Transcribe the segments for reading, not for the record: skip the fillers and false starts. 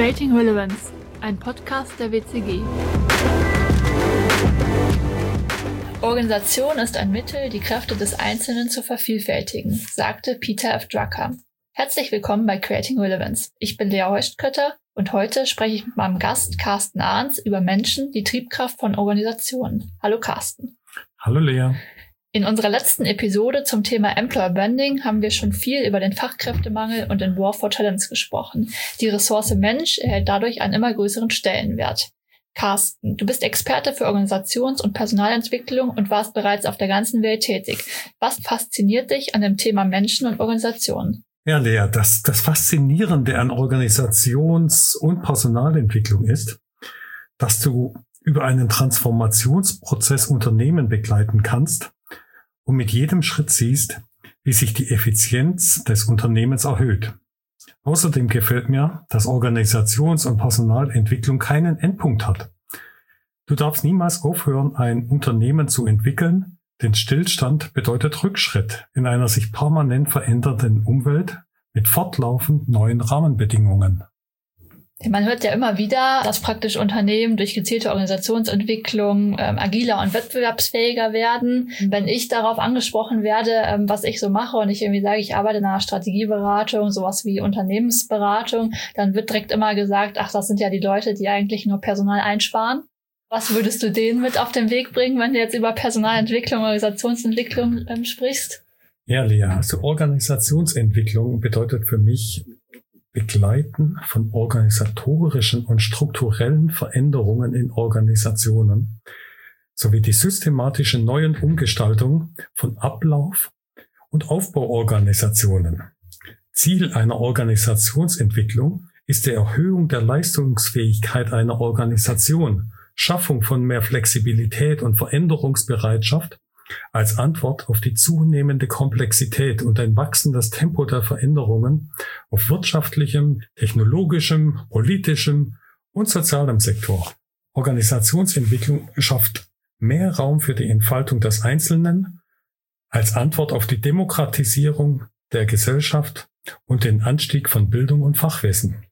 Creating Relevance, ein Podcast der WCG. Organisation ist ein Mittel, die Kräfte des Einzelnen zu vervielfältigen, sagte Peter F. Drucker. Herzlich willkommen bei Creating Relevance. Ich bin Lea Heustkötter und heute spreche ich mit meinem Gast Carsten Arns über Menschen, die Triebkraft von Organisationen. Hallo Carsten. Hallo Lea. In unserer letzten Episode zum Thema Employer Branding haben wir schon viel über den Fachkräftemangel und den War for Talents gesprochen. Die Ressource Mensch erhält dadurch einen immer größeren Stellenwert. Carsten, du bist Experte für Organisations- und Personalentwicklung und warst bereits auf der ganzen Welt tätig. Was fasziniert dich an dem Thema Menschen und Organisationen? Ja, Lea, das Faszinierende an Organisations- und Personalentwicklung ist, dass du über einen Transformationsprozess Unternehmen begleiten kannst und mit jedem Schritt siehst, wie sich die Effizienz des Unternehmens erhöht. Außerdem gefällt mir, dass Organisations- und Personalentwicklung keinen Endpunkt hat. Du darfst niemals aufhören, ein Unternehmen zu entwickeln, denn Stillstand bedeutet Rückschritt in einer sich permanent verändernden Umwelt mit fortlaufend neuen Rahmenbedingungen. Man hört ja immer wieder, dass praktisch Unternehmen durch gezielte Organisationsentwicklung agiler und wettbewerbsfähiger werden. Wenn ich darauf angesprochen werde, was ich so mache und ich irgendwie sage, ich arbeite in einer Strategieberatung, sowas wie Unternehmensberatung, dann wird direkt immer gesagt, ach, das sind ja die Leute, die eigentlich nur Personal einsparen. Was würdest du denen mit auf den Weg bringen, wenn du jetzt über Personalentwicklung, Organisationsentwicklung sprichst? Ja, Lea, also Organisationsentwicklung bedeutet für mich Begleiten von organisatorischen und strukturellen Veränderungen in Organisationen sowie die systematische neuen Umgestaltung von Ablauf- und Aufbauorganisationen. Ziel einer Organisationsentwicklung ist die Erhöhung der Leistungsfähigkeit einer Organisation, Schaffung von mehr Flexibilität und Veränderungsbereitschaft als Antwort auf die zunehmende Komplexität und ein wachsendes Tempo der Veränderungen auf wirtschaftlichem, technologischem, politischem und sozialem Sektor. Organisationsentwicklung schafft mehr Raum für die Entfaltung des Einzelnen als Antwort auf die Demokratisierung der Gesellschaft und den Anstieg von Bildung und Fachwissen.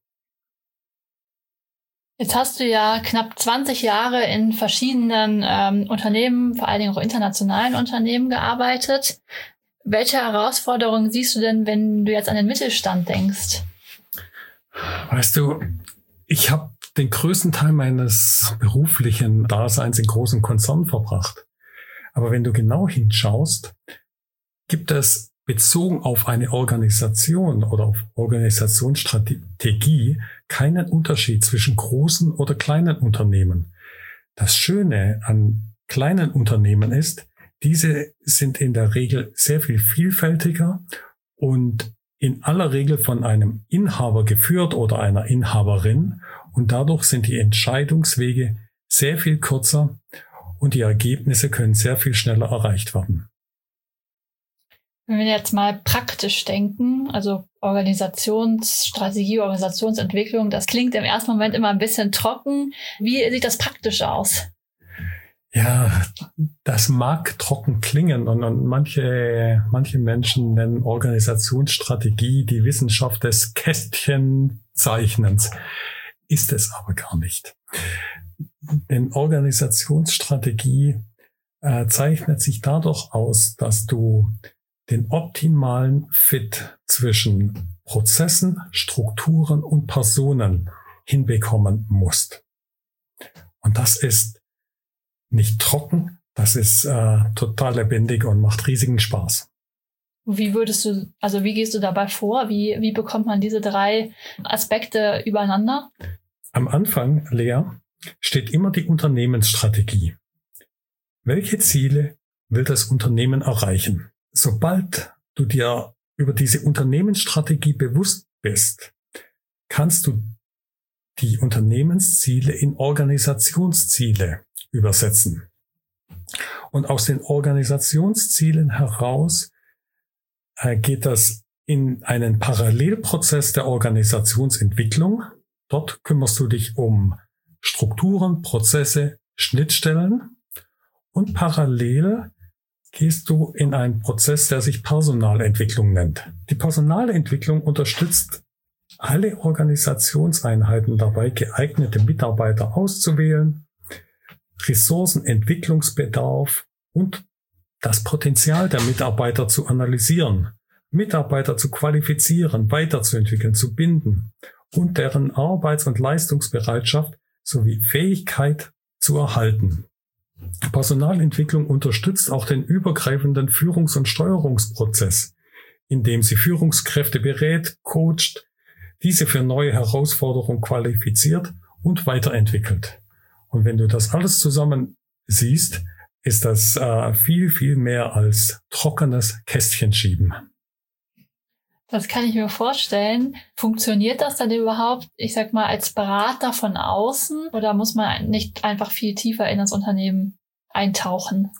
Jetzt hast du ja knapp 20 Jahre in verschiedenen Unternehmen, vor allen Dingen auch internationalen Unternehmen gearbeitet. Welche Herausforderungen siehst du denn, wenn du jetzt an den Mittelstand denkst? Weißt du, ich habe den größten Teil meines beruflichen Daseins in großen Konzernen verbracht. Aber wenn du genau hinschaust, gibt es bezogen auf eine Organisation oder auf Organisationsstrategie keinen Unterschied zwischen großen oder kleinen Unternehmen. Das Schöne an kleinen Unternehmen ist, diese sind in der Regel sehr viel vielfältiger und in aller Regel von einem Inhaber geführt oder einer Inhaberin, und dadurch sind die Entscheidungswege sehr viel kürzer und die Ergebnisse können sehr viel schneller erreicht werden. Wenn wir jetzt mal praktisch denken, also Organisationsstrategie, Organisationsentwicklung, das klingt im ersten Moment immer ein bisschen trocken. Wie sieht das praktisch aus? Ja, das mag trocken klingen und manche Menschen nennen Organisationsstrategie die Wissenschaft des Kästchenzeichnens. Ist es aber gar nicht. Denn Organisationsstrategie zeichnet sich dadurch aus, dass du den optimalen Fit zwischen Prozessen, Strukturen und Personen hinbekommen musst. Und das ist nicht trocken, das ist total lebendig und macht riesigen Spaß. Wie gehst du dabei vor? Wie bekommt man diese drei Aspekte übereinander? Am Anfang, Lea, steht immer die Unternehmensstrategie. Welche Ziele will das Unternehmen erreichen? Sobald du dir über diese Unternehmensstrategie bewusst bist, kannst du die Unternehmensziele in Organisationsziele übersetzen. Und aus den Organisationszielen heraus geht das in einen Parallelprozess der Organisationsentwicklung. Dort kümmerst du dich um Strukturen, Prozesse, Schnittstellen und parallel gehst du in einen Prozess, der sich Personalentwicklung nennt. Die Personalentwicklung unterstützt alle Organisationseinheiten dabei, geeignete Mitarbeiter auszuwählen, Ressourcenentwicklungsbedarf und das Potenzial der Mitarbeiter zu analysieren, Mitarbeiter zu qualifizieren, weiterzuentwickeln, zu binden und deren Arbeits- und Leistungsbereitschaft sowie Fähigkeit zu erhalten. Personalentwicklung unterstützt auch den übergreifenden Führungs- und Steuerungsprozess, indem sie Führungskräfte berät, coacht, diese für neue Herausforderungen qualifiziert und weiterentwickelt. Und wenn du das alles zusammen siehst, ist das viel, viel mehr als trockenes Kästchenschieben. Das kann ich mir vorstellen. Funktioniert das dann überhaupt, ich sag mal, als Berater von außen oder muss man nicht einfach viel tiefer in das Unternehmen eintauchen?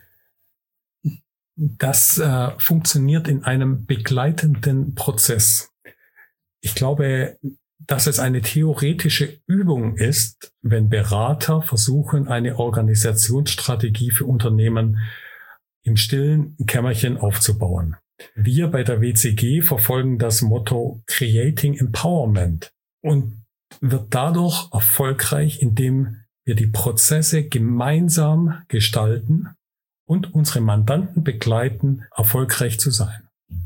Das funktioniert in einem begleitenden Prozess. Ich glaube, dass es eine theoretische Übung ist, wenn Berater versuchen, eine Organisationsstrategie für Unternehmen im stillen Kämmerchen aufzubauen. Wir bei der WCG verfolgen das Motto Creating Empowerment und wird dadurch erfolgreich, indem wir die Prozesse gemeinsam gestalten und unsere Mandanten begleiten, erfolgreich zu sein.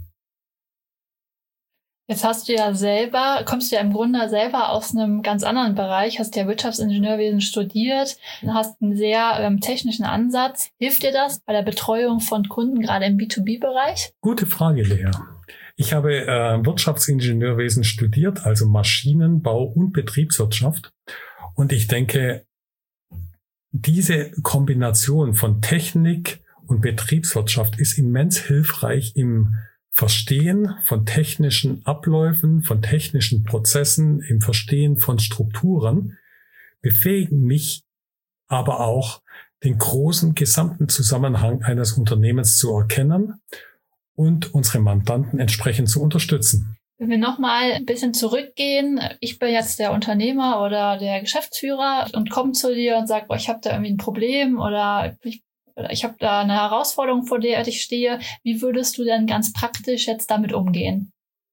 Jetzt kommst du ja im Grunde selber aus einem ganz anderen Bereich, hast ja Wirtschaftsingenieurwesen studiert, hast einen sehr technischen Ansatz. Hilft dir das bei der Betreuung von Kunden, gerade im B2B-Bereich? Gute Frage, Lea. Ich habe Wirtschaftsingenieurwesen studiert, also Maschinenbau und Betriebswirtschaft. Und ich denke, diese Kombination von Technik und Betriebswirtschaft ist immens hilfreich im Verstehen von technischen Abläufen, von technischen Prozessen, im Verstehen von Strukturen, befähigen mich aber auch, den großen gesamten Zusammenhang eines Unternehmens zu erkennen und unsere Mandanten entsprechend zu unterstützen. Wenn wir nochmal ein bisschen zurückgehen, ich bin jetzt der Unternehmer oder der Geschäftsführer und komme zu dir und sage, ich habe da irgendwie ein Problem oder ich habe da eine Herausforderung, vor der ich stehe. Wie würdest du denn ganz praktisch jetzt damit umgehen?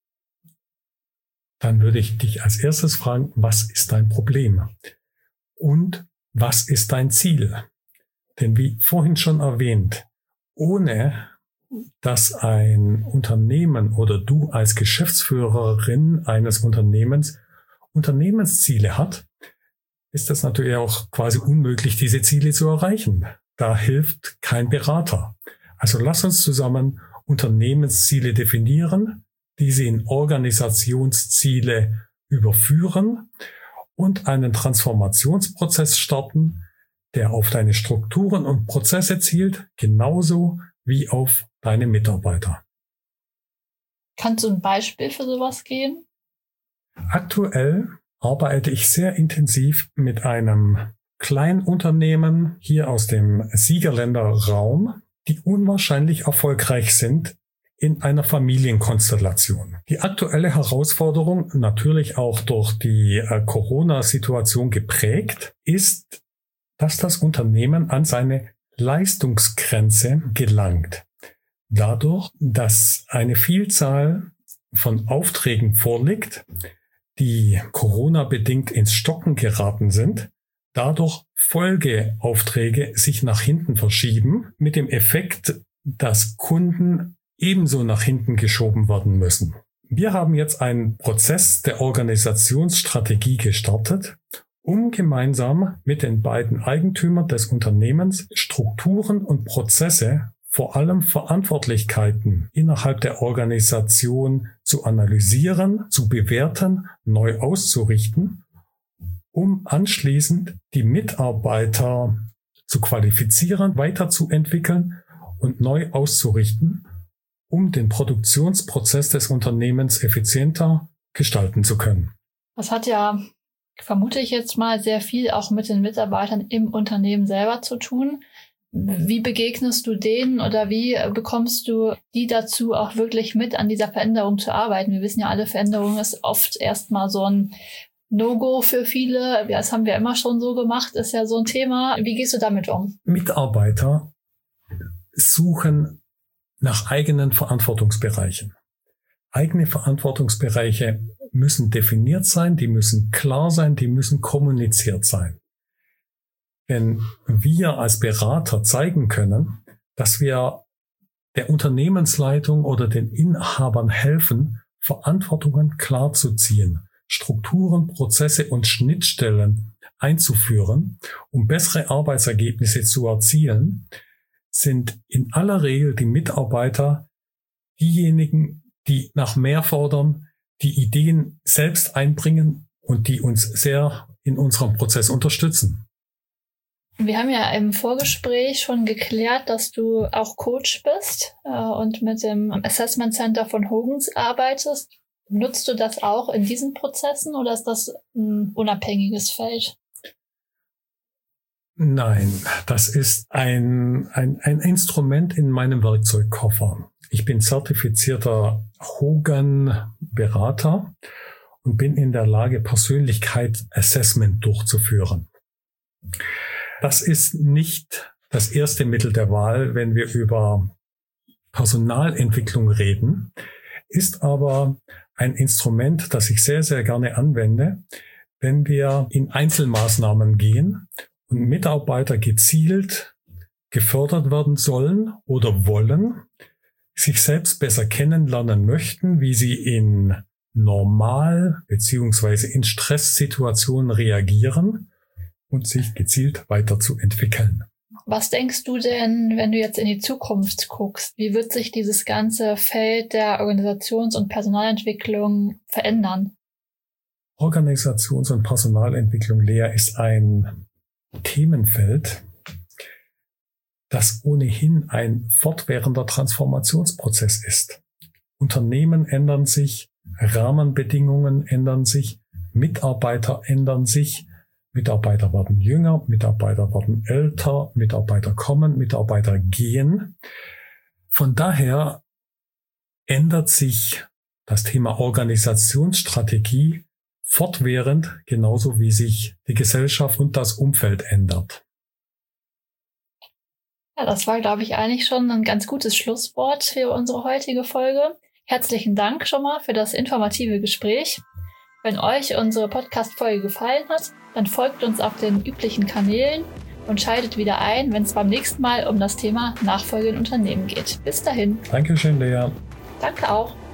Dann würde ich dich als erstes fragen, was ist dein Problem? Und was ist dein Ziel? Denn wie vorhin schon erwähnt, ohne dass ein Unternehmen oder du als Geschäftsführerin eines Unternehmens Unternehmensziele hat, ist das natürlich auch quasi unmöglich, diese Ziele zu erreichen. Da hilft kein Berater. Also lass uns zusammen Unternehmensziele definieren, diese in Organisationsziele überführen und einen Transformationsprozess starten, der auf deine Strukturen und Prozesse zielt, genauso wie auf deine Mitarbeiter. Kannst du ein Beispiel für sowas geben? Aktuell arbeite ich sehr intensiv mit einem Kleinunternehmen hier aus dem Siegerländer Raum, die unwahrscheinlich erfolgreich sind in einer Familienkonstellation. Die aktuelle Herausforderung, natürlich auch durch die Corona-Situation geprägt, ist, dass das Unternehmen an seine Leistungsgrenze gelangt. Dadurch, dass eine Vielzahl von Aufträgen vorliegt, die Corona-bedingt ins Stocken geraten sind, dadurch Folgeaufträge sich nach hinten verschieben, mit dem Effekt, dass Kunden ebenso nach hinten geschoben werden müssen. Wir haben jetzt einen Prozess der Organisationsstrategie gestartet, um gemeinsam mit den beiden Eigentümern des Unternehmens Strukturen und Prozesse, vor allem Verantwortlichkeiten innerhalb der Organisation zu analysieren, zu bewerten, neu auszurichten, um anschließend die Mitarbeiter zu qualifizieren, weiterzuentwickeln und neu auszurichten, um den Produktionsprozess des Unternehmens effizienter gestalten zu können. Das hat ja, vermute ich jetzt mal, sehr viel auch mit den Mitarbeitern im Unternehmen selber zu tun. Wie begegnest du denen oder wie bekommst du die dazu, auch wirklich mit an dieser Veränderung zu arbeiten? Wir wissen ja alle, Veränderung ist oft erstmal so ein No-Go für viele. Das haben wir immer schon so gemacht, ist ja so ein Thema. Wie gehst du damit um? Mitarbeiter suchen nach eigenen Verantwortungsbereichen. Eigene Verantwortungsbereiche müssen definiert sein, die müssen klar sein, die müssen kommuniziert sein. Wenn wir als Berater zeigen können, dass wir der Unternehmensleitung oder den Inhabern helfen, Verantwortungen klar zu ziehen, Strukturen, Prozesse und Schnittstellen einzuführen, um bessere Arbeitsergebnisse zu erzielen, sind in aller Regel die Mitarbeiter diejenigen, die nach mehr fordern, die Ideen selbst einbringen und die uns sehr in unserem Prozess unterstützen. Wir haben ja im Vorgespräch schon geklärt, dass du auch Coach bist und mit dem Assessment Center von Hogan's arbeitest. Nutzt du das auch in diesen Prozessen oder ist das ein unabhängiges Feld? Nein, das ist ein Instrument in meinem Werkzeugkoffer. Ich bin zertifizierter Hogan-Berater und bin in der Lage, Persönlichkeitsassessment durchzuführen. Das ist nicht das erste Mittel der Wahl, wenn wir über Personalentwicklung reden, ist aber ein Instrument, das ich sehr, sehr gerne anwende, wenn wir in Einzelmaßnahmen gehen und Mitarbeiter gezielt gefördert werden sollen oder wollen, sich selbst besser kennenlernen möchten, wie sie in Normal- bzw. in Stresssituationen reagieren und sich gezielt weiterzuentwickeln. Was denkst du denn, wenn du jetzt in die Zukunft guckst? Wie wird sich dieses ganze Feld der Organisations- und Personalentwicklung verändern? Organisations- und Personalentwicklung, Lea, ist ein Themenfeld, das ohnehin ein fortwährender Transformationsprozess ist. Unternehmen ändern sich, Rahmenbedingungen ändern sich, Mitarbeiter ändern sich, Mitarbeiter werden jünger, Mitarbeiter werden älter, Mitarbeiter kommen, Mitarbeiter gehen. Von daher ändert sich das Thema Organisationsstrategie fortwährend, genauso wie sich die Gesellschaft und das Umfeld ändert. Ja, das war, glaube ich, eigentlich schon ein ganz gutes Schlusswort für unsere heutige Folge. Herzlichen Dank schon mal für das informative Gespräch. Wenn euch unsere Podcast-Folge gefallen hat, dann folgt uns auf den üblichen Kanälen und schaltet wieder ein, wenn es beim nächsten Mal um das Thema Nachfolge in Unternehmen geht. Bis dahin. Dankeschön, Lea. Danke auch.